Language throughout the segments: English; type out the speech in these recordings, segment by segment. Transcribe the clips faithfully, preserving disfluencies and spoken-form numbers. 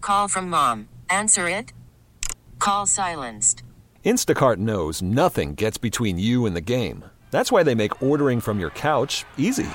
call from mom. Answer it. Call silenced. Instacart knows nothing gets between you and the game. That's why they make ordering from your couch easy.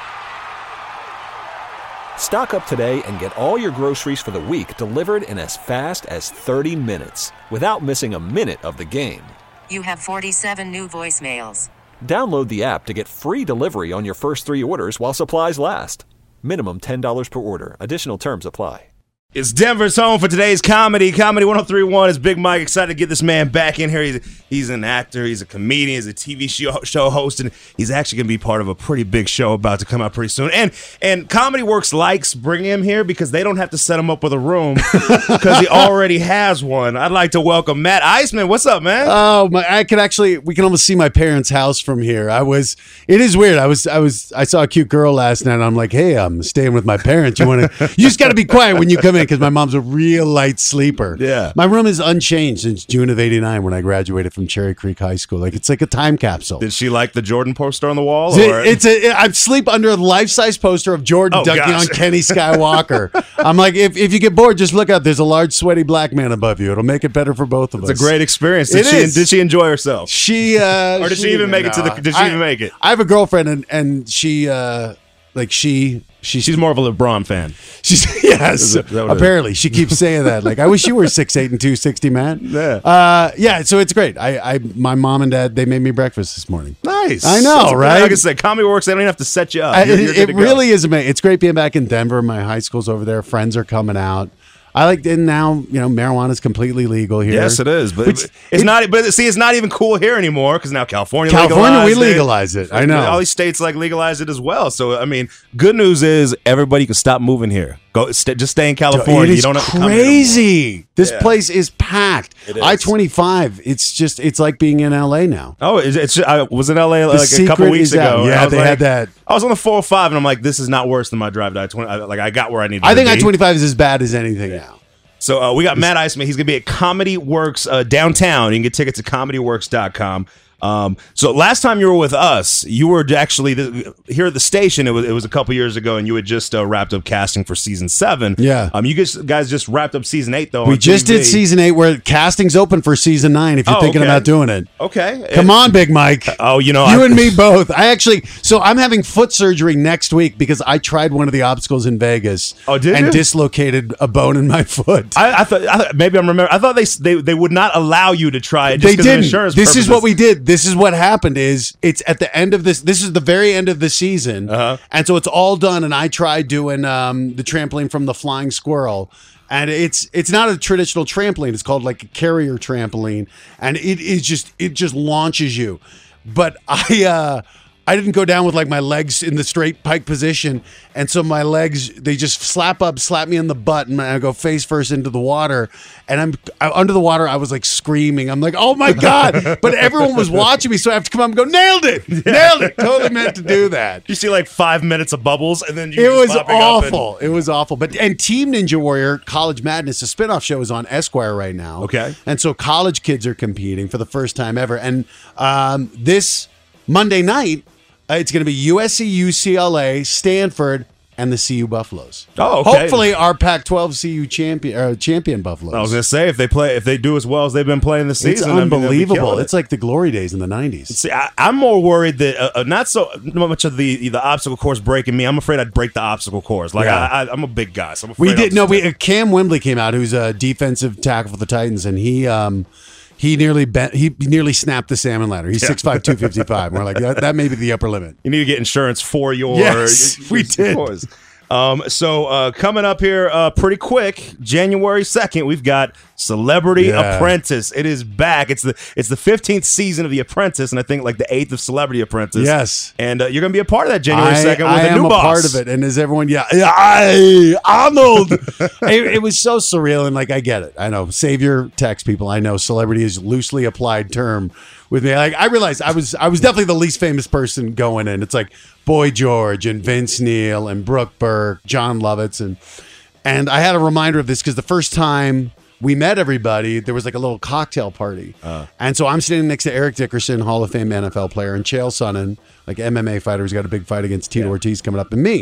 Stock up today and get all your groceries for the week delivered in as fast as thirty minutes without missing a minute of the game. You have forty-seven new voicemails. Download the app to get free delivery on your first three orders while supplies last. Minimum ten dollars per order. Additional terms apply. It's Denver's home for today's comedy. Comedy one oh three point one is Big Mike. Excited to get this man back in here. He's, he's an actor. He's a comedian. He's a T V show, show host. And he's actually going to be part of a pretty big show about to come out pretty soon. And and Comedy Works likes bringing him here because they don't have to set him up with a room because he already has one. I'd like to welcome Matt Iseman. What's up, man? Oh, my! I can actually, we can almost see my parents' house from here. I was, it is weird. I was, I was, I saw a cute girl last night. And I'm like, hey, I'm staying with my parents. You want to, you just got to be quiet when you come in because my mom's a real light sleeper. Yeah. My room is unchanged since June of eighty-nine when I graduated from Cherry Creek High School. Like, it's like a time capsule. Did she like the Jordan poster on the wall? It- Or? it's a, I sleep under a life-size poster of Jordan Oh, dunking gosh. on Kenny Skywalker. I'm like, if, if you get bored, just look out. There's a large, sweaty black man above you. It'll make it better for both of us. It's a great experience. Did It she, is. did she enjoy herself? She uh, Or did she even make it to the- did she I- even make it? I have a girlfriend, and and she uh, like she she She's more of a LeBron fan. she's yes. Is it- is that what it is? Apparently, she keeps saying that. Like, I wish you were six eight and two sixty, man. Yeah. Uh, yeah. So it's great. I, I my mom and dad, they made me breakfast this morning. Nice. I know, That's- right? Like I said, Comedy Works, they don't even have to set you up. I- You're- it you're good it to go. really is amazing. It's great being back in Denver. My high school's over there. Friends are coming out. I like, and now, you know, marijuana is completely legal here. Yes, it is, but Which- it's it- not. But see, it's not even cool here anymore because now California, California, we legalized it. legalize it. I know. All these states like legalize it as well. So I mean, good news is everybody can stop moving here. Go, st- just stay in California. It is you don't have to come here no more. crazy. This Yeah. place is packed. It is. I twenty-five. It's just, it's like being in L A now. Oh, it's, it's I was in L A like a secret couple weeks is out. ago. and Yeah, I was they like- had that. I was on the four oh five, and I'm like, this is not worse than my drive to I twenty. I, like I got where I needed. I to think be. I twenty-five is as bad as anything now. So uh, we got Matt Iseman. He's going to be at Comedy Works uh, downtown. You can get tickets at comedy works dot com. Um, so last time you were with us, you were actually the, here at the station. It was it was a couple years ago, and you had just uh, wrapped up casting for season seven. Yeah. Um, you guys, guys just wrapped up season eight though. We on just T V. did season eight where casting's open for season nine if you're Oh, thinking okay. about doing it. Okay. Come on, Big Mike. Oh, you know, you I- and me both. I actually, so I'm having foot surgery next week because I tried one of the obstacles in Vegas. Oh, did and you? dislocated a bone in my foot. I, I thought I thought- maybe I'm remember. I thought they they they would not allow you to try it. Just They 'cause of didn't. insurance This is purposes. what we did. This is what happened. Is it's at the end of this. This is the very end of the season, Uh-huh. and so it's all done. And I tried doing um, the trampoline from the Flying Squirrel, and it's it's not a traditional trampoline. It's called like a carrier trampoline, and it is just it just launches you. But I uh, I didn't go down with like my legs in the straight pike position, and so my legs they just slap up, slap me in the butt, and I go face first into the water. And I'm I, under the water. I was like screaming. I'm like, oh my god! But everyone was watching me, so I have to come up and go, nailed it, nailed it. Totally meant to do that. You see like five minutes of bubbles, and then you It just was popping up and- awful. It was awful. But and Team Ninja Warrior College Madness, a spinoff show, is on Esquire right now. Okay. And so college kids are competing for the first time ever. And um, this Monday night, uh, it's going to be U S C, U C L A, Stanford, and the C U Buffaloes. Oh, okay. Hopefully, our Pac twelve C U champion uh, champion Buffaloes. I was gonna say if they play, if they do as well as they've been playing this It's season, I mean, they'll be unbelievable. killing it. It's like the glory days in the nineties. See, I, I'm more worried that uh, uh, not so not much of the the obstacle course breaking me. I'm afraid I'd break the obstacle course. Like Yeah. I, I, I'm a big guy, so I'm afraid We I'll did just- no. We uh, Cam Wembley came out, who's a defensive tackle for the Titans, and he um he nearly bent, he nearly snapped the salmon ladder. He's six five, two fifty-five. We're like that, that may be the upper limit. You need to get insurance for your. Yes, your- we your did. course. Um, so uh, coming up here uh, pretty quick, January second, we've got Celebrity Yeah. Apprentice. It is back. It's the it's the fifteenth season of The Apprentice, and I think like the eighth of Celebrity Apprentice. Yes. and uh, you're gonna be a part of that January I, second with I a am new a boss. part of it, and is everyone? Yeah, yeah, I, Arnold. it, it was so surreal, and like I get it. I know. Save your text, people. I know celebrity is loosely applied term with me. Like I realized I was I was definitely the least famous person going in. It's like Boy George and Vince Neil and Brooke Burke, John Lovitz, and and I had a reminder of this because the first time we met everybody, there was like a little cocktail party. Uh. And so I'm sitting next to Eric Dickerson, Hall of Fame N F L player, and Chael Sonnen, like M M A fighter who's got a big fight against Tito Ortiz coming up, and me.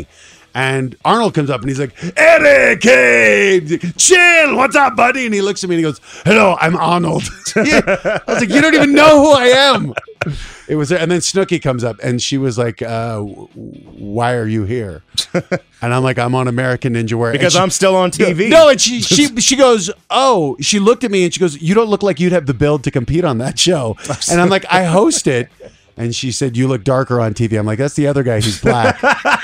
And Arnold comes up and he's like, Eric, hey, chill, what's up, buddy? And he looks at me and he goes, hello, I'm Arnold. I was like, you don't even know who I am. It was, and then Snooki comes up and she was like, uh, why are you here? And I'm like, I'm on American Ninja Warrior. Because she, I'm still on T V. No, and she, she, she goes, oh, she looked at me and she goes, you don't look like you'd have the build to compete on that show. And I'm like, I host it. And she said, you look darker on T V. I'm like, that's the other guy who's black.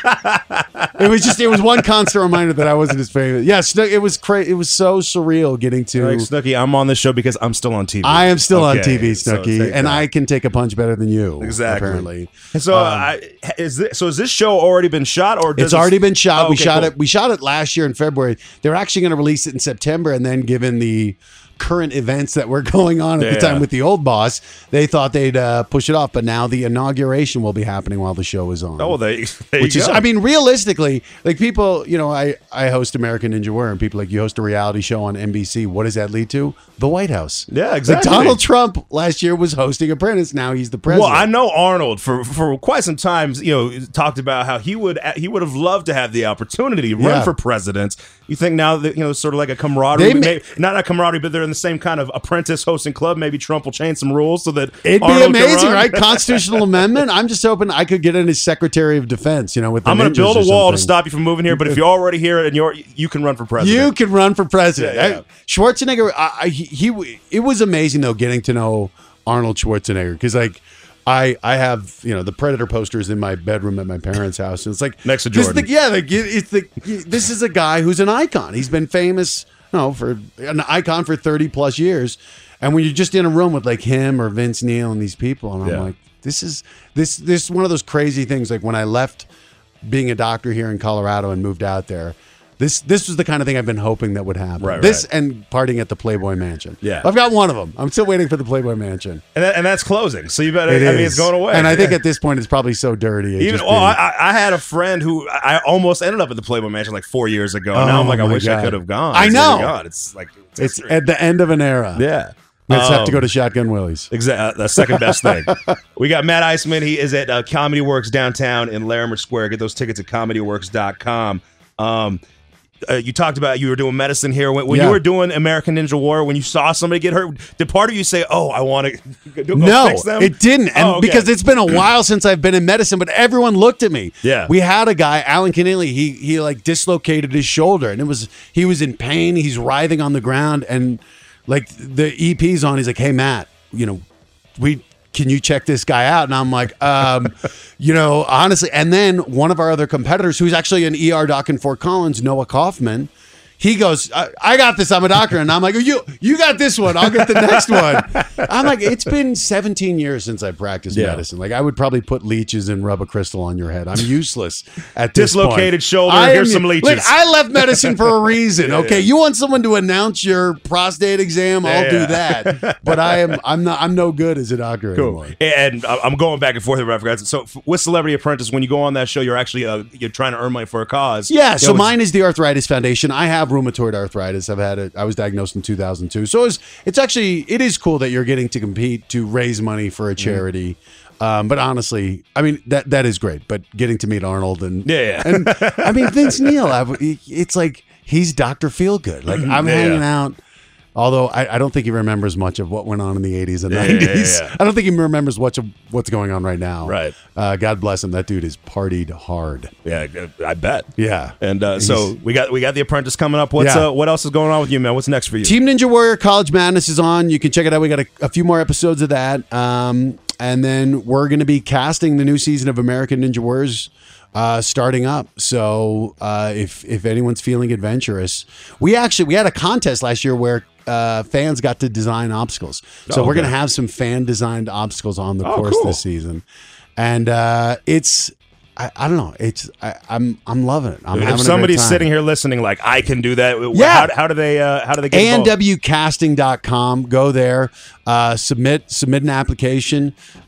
It was just, it was one constant reminder that I wasn't his favorite. Yeah, Snook, it was crazy. It was so surreal getting to. Like, Snooki, I'm on this show because I'm still on T V. I am still okay, on T V, Snooki, so and I can take a punch better than you. Exactly. Apparently. So, Um, I, is this, so has this show already been shot, or does It's already been shot. Oh, we okay, shot cool. it. We shot it last year in February. They're actually going to release it in September, and then given the current events that were going on at Yeah. the time with the old boss, they thought they'd uh, push it off. But now the inauguration will be happening while the show is on. Oh, they. There Which you is, go. I mean, realistically, like people, you know, I, I host American Ninja Warrior, and people are like, you host a reality show on N B C. What does that lead to? The White House. Yeah, exactly. Like Donald Trump last year was hosting Apprentice. Now he's the president. Well, I know Arnold for for quite some time. You know, talked about how he would he would have loved to have the opportunity to run Yeah. for president. You think now that you know, sort of like a camaraderie, They ma- maybe, not a camaraderie, but they're in the same kind of apprentice hosting club. Maybe Trump will change some rules so that It'd be Arnold can amazing, run. right? Constitutional amendment. I'm just hoping I could get in as Secretary of Defense. You know, with the I'm going to ninjas build a or wall to something. stop you from moving here. But if you're already here and you're, you can run for president. You can run for president. Yeah, yeah. I- Schwarzenegger. I, I, he, he. It was amazing though getting to know Arnold Schwarzenegger because like. I, I have you know the Predator posters in my bedroom at my parents' house. And it's like Next to this is Jordan. the- yeah, like, it- it's the this is a guy who's an icon. He's been famous, you know, for an icon for thirty plus years. And when you're just in a room with like him or Vince Neil and these people, and I'm Yeah. like, this is this this is one of those crazy things. Like when I left being a doctor here in Colorado and moved out there. This this was the kind of thing I've been hoping that would happen. Right, this right. and partying at the Playboy Mansion. Yeah. I've got one of them. I'm still waiting for the Playboy Mansion. and, that, and that's closing. So you better. It I mean, is. it's going away. And I think Yeah. at this point it's probably so dirty. it Even just well, being- I, I had a friend who I almost ended up at the Playboy Mansion like four years ago. And now I'm Oh like, I my wish I God. could have gone. I It's know. really gone. It's like it's, it's history. at the end of an era. yeah. We just have to Um, go to Shotgun Willie's. Exactly, the second best thing. We got Matt Iceman. He is at uh, Comedy Works downtown in Larimer Square. Get those tickets at comedy works dot com. Um, uh, you talked about you were doing medicine here. When, when Yeah. you were doing American Ninja Warrior, when you saw somebody get hurt, did part of you say, "Oh, I want to go No, fix them"? it didn't. And Oh, okay. because it's been a while since I've been in medicine, but everyone looked at me. Yeah. We had a guy, Alan Keneally, he he like dislocated his shoulder and it was he was in pain, he's writhing on the ground, and like the E P's on, he's like, hey Matt, you know, we can you check this guy out? And I'm like, um, you know, honestly, and then one of our other competitors, who's actually an E R doc in Fort Collins, Noah Kaufman, he goes, I, I got this. I'm a doctor. And I'm like, oh, you you got this one. I'll get the next one. I'm like, it's been seventeen years since I practiced Yeah. medicine. Like, I would probably put leeches and rub a crystal on your head. I'm useless at this Dislocated point. shoulder, I here's am- some leeches. Look, I left medicine for a reason. Okay, you want someone to announce your prostate exam? I'll Yeah, do yeah. that. But I am I'm not I'm no good as a doctor Cool. anymore. And I- I'm going back and forth here, but I forgot. So f- with Celebrity Apprentice, when you go on that show, you're actually uh, you're trying to earn money for a cause. Yeah, You so know, it's- mine is the Arthritis Foundation. I have rheumatoid arthritis. I've had it. I was diagnosed in two thousand two. So it's it's actually it is cool that you're getting to compete to raise money for a charity. Um, but honestly, I mean that that is great. But getting to meet Arnold and Yeah, yeah. and I mean Vince Neil, I, it's like he's Doctor Feelgood. Like I'm Yeah, hanging yeah. out. Although I, I don't think he remembers much of what went on in the eighties and Yeah, yeah, nineties. yeah. I don't think he remembers much of what's going on right now. Right. Uh, God bless him. That dude is partied hard. Yeah, I bet. Yeah. And uh, so we got we got the Apprentice coming up. What's Yeah. uh, what else is going on with you, man? What's next for you? Team Ninja Warrior College Madness is on. You can check it out. We got a, a few more episodes of that. Um, and then we're going to be casting the new season of American Ninja Warriors uh, starting up. So uh, if if anyone's feeling adventurous, we actually we had a contest last year where uh, fans got to design obstacles. So Oh, we're okay. going to have some fan designed obstacles on the Oh, course cool. this season, and uh, it's. I, I don't know. It's I, I'm I'm loving it. I'm having if a great somebody's time. sitting here listening, like I can do that. Yeah. How, how do they? Uh, how do they get A N involved? W casting dot com. Go there, uh, submit submit an application.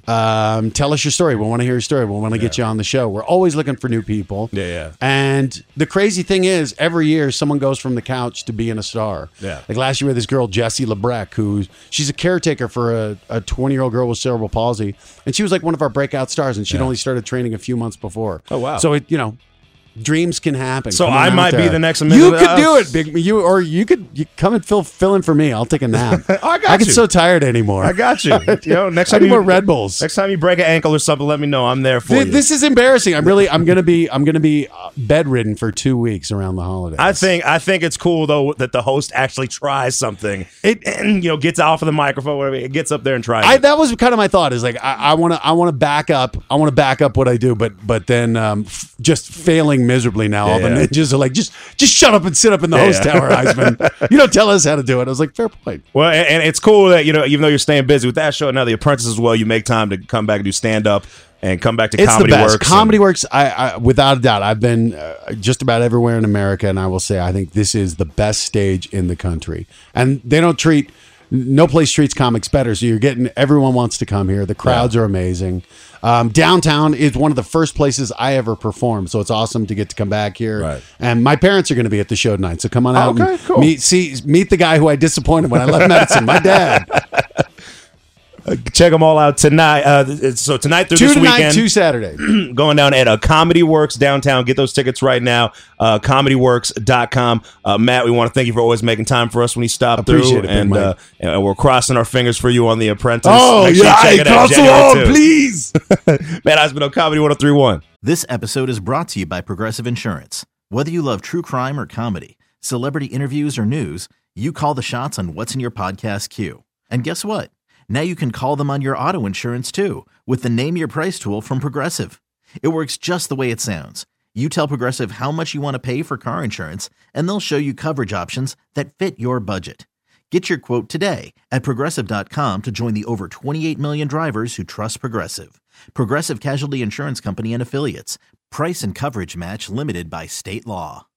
Um, tell us your story. We want to hear your story. We want to get you on the show. We're always looking for new people. Yeah, yeah. And the crazy thing is, every year someone goes from the couch to being a star. Yeah. Like last year, we had this girl Jessie Lebrecq, who she's a caretaker for a twenty year old girl with cerebral palsy, and she was like one of our breakout stars, and she'd only started training a few months before. Oh, wow. So it you know. Dreams can happen. So Come on I out might be there. the next You Elizabeth could do House. it, big. You or you could you come and fill fill in for me. I'll take a nap. Oh, I got I get you. so tired anymore. I got you. You know, next I time need you more Red Bulls. Next time you break an ankle or something, let me know. I'm there for Th- you. This is embarrassing. I'm really. I'm gonna be. I'm gonna be uh, bedridden for two weeks around the holidays. I think I think it's cool though that the host actually tries something. It and you know gets off of the microphone, whatever. It gets up there and tries. I, it. that was kind of my thought. Is like I want to. I want to back up. I want to back up what I do, but but then um, f- just failing miserably now. All Yeah. the ninjas are like, just just shut up and sit up in the Yeah. host tower, Heisman. You don't tell us how to do it. I was like, fair point. Well, and, and it's cool that you know even though you're staying busy with that show and now The Apprentice as well, you make time to come back and do stand up and come back to It's Comedy the best. Works. Comedy and- Works. I, I without a doubt. I've been uh, just about everywhere in America, and I will say I think this is the best stage in the country. And they don't treat. No place treats comics better. So you're getting everyone wants to come here. The crowds are amazing. Um, downtown is one of the first places I ever performed, so it's awesome to get to come back here. Right. And my parents are going to be at the show tonight, so come on out Okay, and cool. meet see meet the guy who I disappointed when I left medicine. My dad. Check them all out tonight. Uh, so tonight through Two this tonight, weekend, two Saturday. going down at uh, Comedy Works downtown. Get those tickets right now. Uh, comedy works dot com. Uh, Matt, we want to thank you for always making time for us when you stop Appreciate through. it, Big and, Mike. uh, and we're crossing our fingers for you on The Apprentice. Oh Make sure you yeah, check it out cross the January wall, two. please. Matt Eisman on Comedy one oh three point one. This episode is brought to you by Progressive Insurance. Whether you love true crime or comedy, celebrity interviews or news, you call the shots on what's in your podcast queue. And guess what? Now you can call them on your auto insurance too with the Name Your Price tool from Progressive. It works just the way it sounds. You tell Progressive how much you want to pay for car insurance, and they'll show you coverage options that fit your budget. Get your quote today at Progressive dot com to join the over twenty-eight million drivers who trust Progressive. Progressive Casualty Insurance Company and Affiliates. Price and coverage match limited by state law.